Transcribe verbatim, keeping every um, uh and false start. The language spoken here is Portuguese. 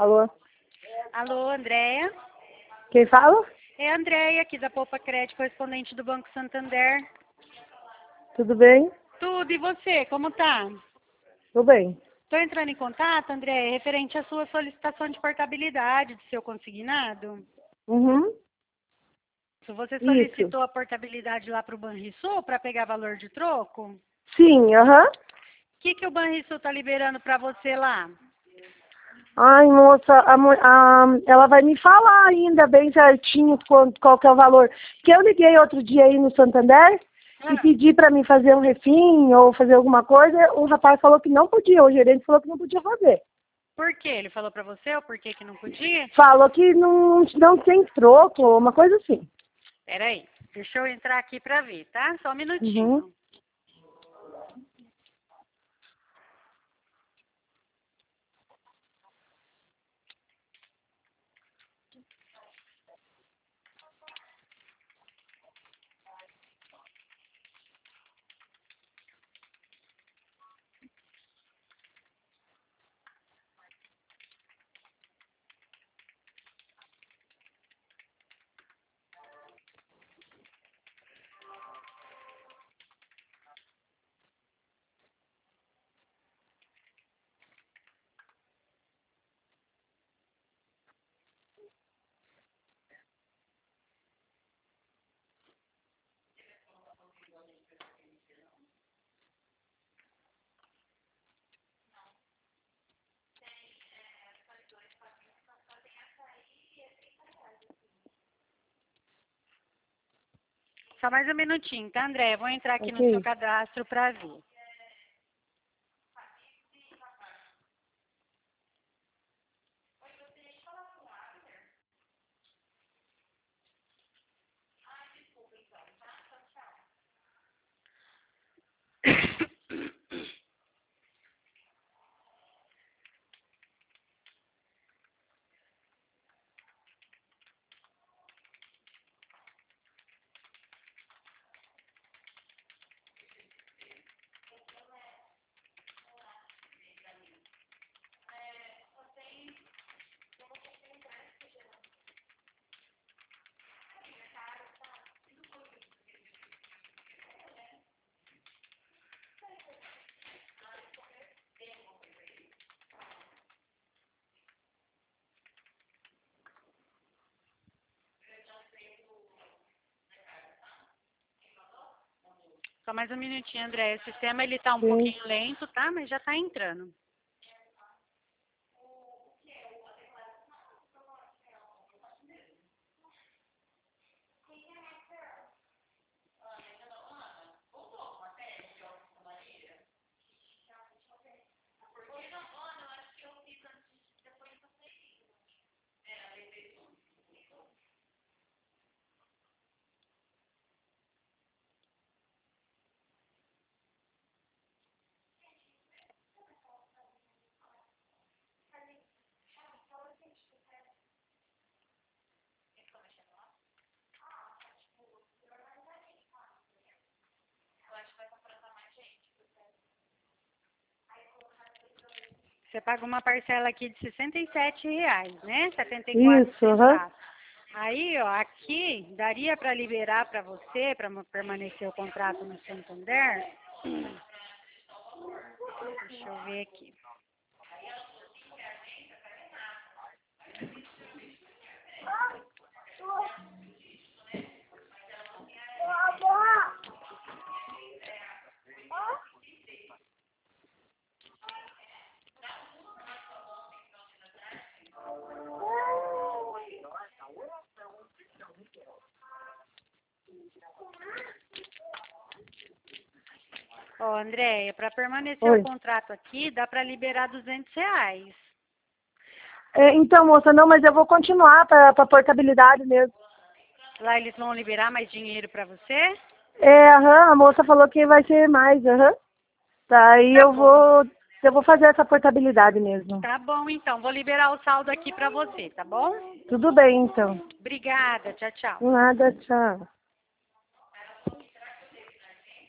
Alô? Alô, Andréia? Quem fala? É a Andréia, aqui da Poupa Crédito, correspondente do Banco Santander. Tudo bem? Tudo, e você, como tá? Tudo bem. Estou entrando em contato, Andréia, referente à sua solicitação de portabilidade do seu consignado. Uhum. Se você Isso. solicitou a portabilidade lá para o Banrisul para pegar valor de troco, o Sim, aham. que, que o Banrisul está liberando para você lá? Ai, moça, a, mo- a- ela vai me falar ainda bem certinho quanto, qual que é o valor. Que eu liguei outro dia aí no Santander e Ah, pedi para mim fazer um refim ou fazer alguma coisa. O rapaz falou que não podia, o gerente falou que não podia fazer. por quê? Ele falou para você o porquê que não podia? Falou que não, não tem troco, uma coisa assim. Peraí, deixa eu entrar aqui para ver, tá? Só um Uhum. minutinho. Só mais um minutinho, tá, André? Vou entrar aqui no seu Ok. cadastro para ver. Só mais um minutinho, André. O sistema ele tá um Sim. pouquinho lento, tá? Mas já tá entrando. Você paga uma parcela aqui de sessenta e sete reais, né? setenta e quatro Isso, aham. centavos. Aí, ó, aqui daria para liberar para você, para permanecer o contrato no Santander. Deixa eu ver aqui. Ó, Andréia, para permanecer o Oi. contrato aqui, dá para liberar duzentos reais. É, então, moça, não, mas eu vou continuar para a portabilidade mesmo. Lá eles vão liberar mais dinheiro para você? É, aham, a moça falou que vai ser mais, aham. Tá, aí Tá eu bom. vou, eu vou fazer essa portabilidade mesmo. Tá bom, então. Vou liberar o saldo aqui para você, tá bom? Tudo bem, então. Obrigada. Tchau, tchau. Nada, tchau.